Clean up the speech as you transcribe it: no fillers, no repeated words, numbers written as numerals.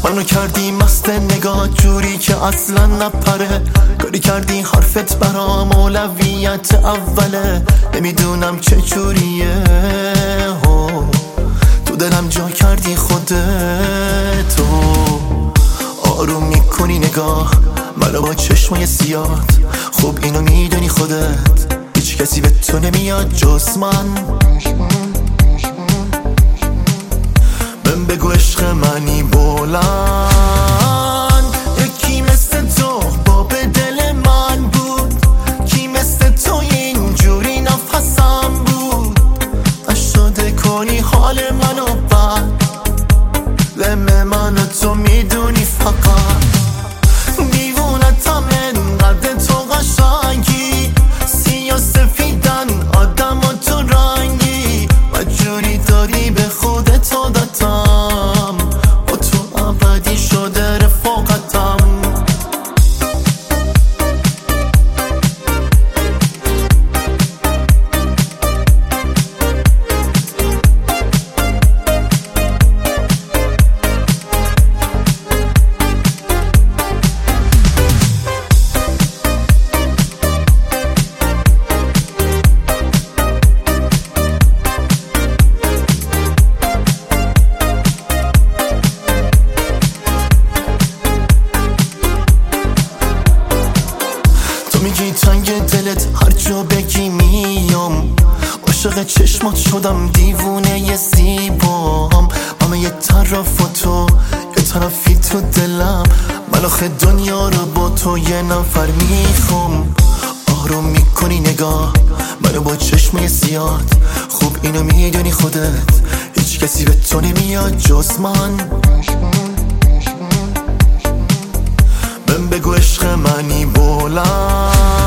منو کردی مست نگاه جوری که اصلا نپره. کاری کردی حرفت برام اولویت اوله. نمیدونم چه جوریه تو دلم جا کردی خودتو. آروم میکنی نگاه منو با چشمای سیاد. خوب اینو میدونی خودت هیچ کسی به تو نمیاد جز من. بگو عشق منی بلند. یکی مثل تو باب دل من بود. کی مثل تو اینجوری نفسم بود. نشده کنی حال منو بد. لم منو تو میدونی فقط. دیوونتم انقدر تو قشنگی. سیاه سفیدن آدم و تو رنگی. و جوری داری به خودت عادتم. با تو ابدی شده رفاقتم. میگی تنگ دلت هر جا بگی میام. عاشق چشمات شدم دیوونه ی زیبام. همه یه طرفاتو یه طرفی تو دلم. من آخه دنیا رو با تو یه نفر میخوام. آروم میکنی نگاه منو با چشمای سیاد. خوب اینو میدونی خودت هیچ کسی به تو نمیاد جز من. بگو عشق منی بلند.